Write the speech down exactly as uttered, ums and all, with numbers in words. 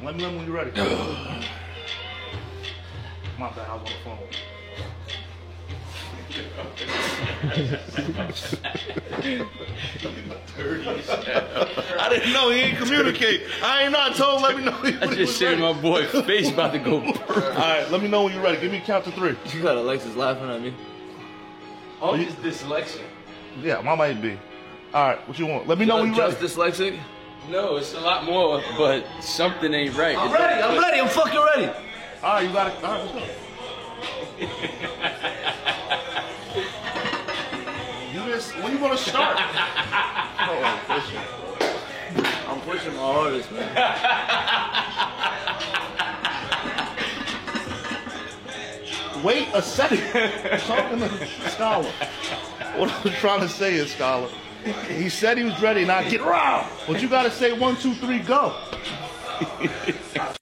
Let me know when you're ready. My bad, I was on the phone. I didn't know he ain't communicate. I ain't not told. Let me know. He, I just seen my boy face about to go. All right, let me know when you're ready. Give me a count to three. You got Alexis laughing at me. Oh, he's dyslexic. Yeah, mine might be. All right, what you want? Let me know when you're ready. Just dyslexic? No, it's a lot more, but something ain't right. I'm ready. I'm ready. I'm fucking ready. All right, you got it. All right, let's go. You just, when you gonna start? Oh, I'm pushing. I'm pushing my hardest, man. Wait a second. I'm talking to Scholar. What I was trying to say is, Scholar, he said he was ready. Now get around. But you gotta say one, two, three, go.